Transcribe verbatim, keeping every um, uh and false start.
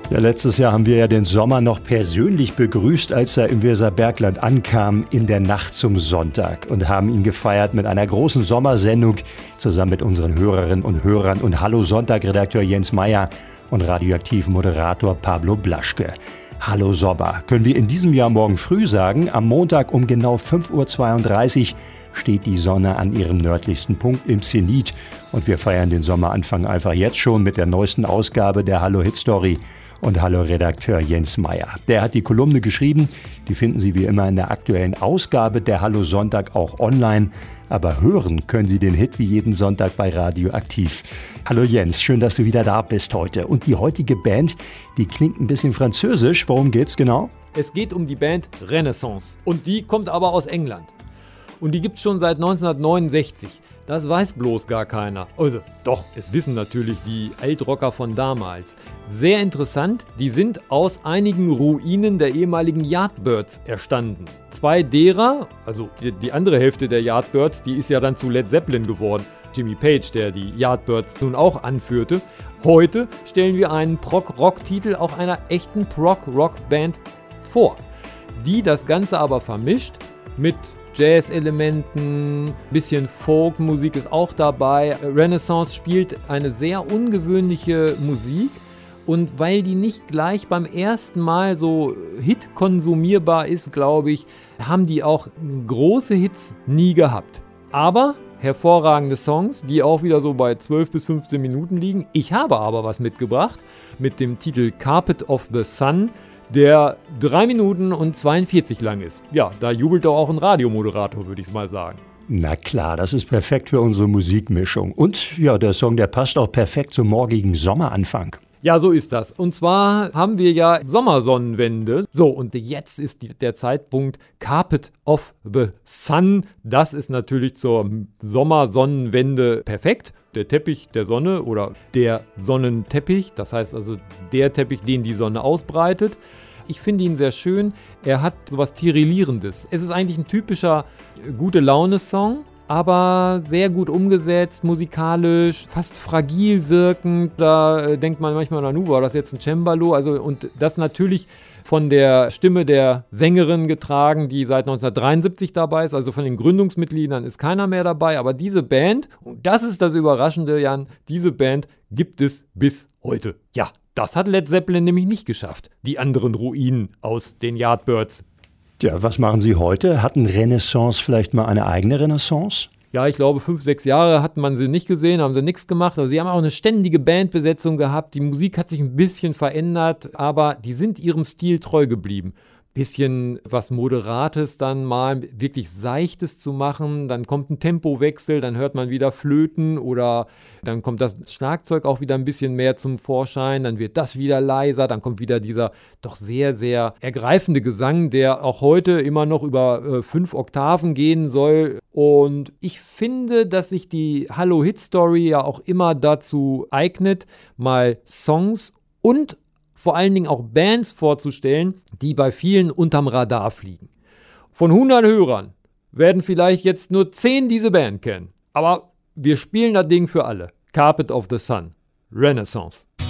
Ja, letztes Jahr haben wir ja den Sommer noch persönlich begrüßt, als er im Weserbergland ankam in der Nacht zum Sonntag und haben ihn gefeiert mit einer großen Sommersendung zusammen mit unseren Hörerinnen und Hörern und Hallo Sonntag-Redakteur Jens Meyer und Radioaktiv-Moderator Pablo Blaschke. Hallo Sommer, können wir in diesem Jahr morgen früh sagen. Am Montag um genau fünf Uhr zweiunddreißig steht die Sonne an ihrem nördlichsten Punkt im Zenit und wir feiern den Sommeranfang einfach jetzt schon mit der neuesten Ausgabe der Hallo Hit Story. Und hallo Redakteur Jens Meyer. Der hat die Kolumne geschrieben. Die finden Sie wie immer in der aktuellen Ausgabe der Hallo Sonntag auch online. Aber hören können Sie den Hit wie jeden Sonntag bei Radioaktiv. Hallo Jens, schön, dass du wieder da bist heute. Und die heutige Band, die klingt ein bisschen französisch. Worum geht's genau? Es geht um die Band Renaissance. Und die kommt aber aus England. Und die gibt's schon seit neunzehnhundertneunundsechzig. Das weiß bloß gar keiner. Also, doch, es wissen natürlich die Altrocker von damals. Sehr interessant, die sind aus einigen Ruinen der ehemaligen Yardbirds erstanden. Zwei derer, also die, die andere Hälfte der Yardbirds, die ist ja dann zu Led Zeppelin geworden. Jimmy Page, der die Yardbirds nun auch anführte. Heute stellen wir einen Prog-Rock-Titel auch einer echten Prog-Rock-Band vor, die das Ganze aber vermischt mit Jazz-Elementen, bisschen Folk-Musik ist auch dabei. Renaissance spielt eine sehr ungewöhnliche Musik und weil die nicht gleich beim ersten Mal so Hit-konsumierbar ist, glaube ich, haben die auch große Hits nie gehabt. Aber hervorragende Songs, die auch wieder so bei zwölf bis fünfzehn Minuten liegen. Ich habe aber was mitgebracht mit dem Titel Carpet of the Sun, der drei Minuten und zweiundvierzig lang ist. Ja, da jubelt doch auch ein Radiomoderator, würde ich mal sagen. Na klar, das ist perfekt für unsere Musikmischung. Und ja, der Song, der passt auch perfekt zum morgigen Sommeranfang. Ja, so ist das. Und zwar haben wir ja Sommersonnenwende. So, und jetzt ist die, der Zeitpunkt Carpet of the Sun. Das ist natürlich zur Sommersonnenwende perfekt. Der Teppich der Sonne oder der Sonnenteppich. Das heißt also der Teppich, den die Sonne ausbreitet. Ich finde ihn sehr schön. Er hat sowas Tirillierendes. Es ist eigentlich ein typischer Gute-Laune-Song. Aber sehr gut umgesetzt, musikalisch, fast fragil wirkend. Da äh, denkt man manchmal, na nu, war das jetzt ein Cembalo? Also, und das natürlich von der Stimme der Sängerin getragen, die seit neunzehnhundertdreiundsiebzig dabei ist. Also von den Gründungsmitgliedern ist keiner mehr dabei. Aber diese Band, und das ist das Überraschende, Jan, diese Band gibt es bis heute. Ja, das hat Led Zeppelin nämlich nicht geschafft. Die anderen Ruinen aus den Yardbirds. Ja, was machen Sie heute? Hatten Renaissance vielleicht mal eine eigene Renaissance? Ja, ich glaube, fünf, sechs Jahre hat man sie nicht gesehen, haben sie nichts gemacht. Also sie haben auch eine ständige Bandbesetzung gehabt. Die Musik hat sich ein bisschen verändert, aber die sind ihrem Stil treu geblieben. Bisschen was Moderates dann mal, wirklich Seichtes zu machen, dann kommt ein Tempowechsel, dann hört man wieder Flöten oder dann kommt das Schlagzeug auch wieder ein bisschen mehr zum Vorschein, dann wird das wieder leiser, dann kommt wieder dieser doch sehr, sehr ergreifende Gesang, der auch heute immer noch über äh, fünf Oktaven gehen soll. Und ich finde, dass sich die Hallo Hit Story ja auch immer dazu eignet, mal Songs und vor allen Dingen auch Bands vorzustellen, die bei vielen unterm Radar fliegen. Von hundert Hörern werden vielleicht jetzt nur zehn diese Band kennen. Aber wir spielen das Ding für alle. Carpet of the Sun. Renaissance.